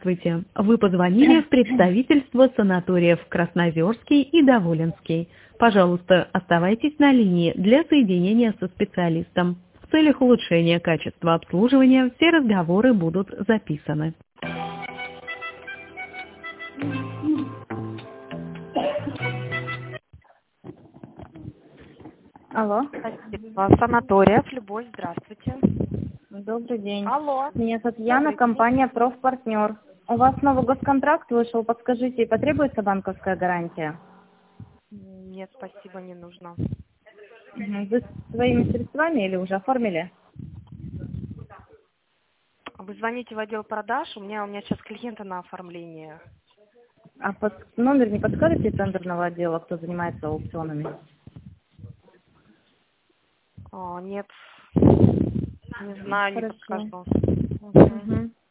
Здравствуйте. Вы позвонили в представительство санаториев Красноозерский и Доволенский. Пожалуйста, оставайтесь на линии для соединения со специалистом. В целях улучшения качества обслуживания все разговоры будут записаны. Алло. Спасибо. Санаториев, Любовь, здравствуйте. Добрый день. Алло. Меня зовут Яна, Добрый день. компания «Профпартнер». У вас новый госконтракт вышел, подскажите, потребуется банковская гарантия? Нет, спасибо, не нужно. Вы своими средствами или уже оформили? Вы звоните в отдел продаж, у меня сейчас клиенты на оформлении. А номер не подскажете тендерного отдела, кто занимается аукционами? Нет, не знаю, не Хорошо. подскажу. Угу.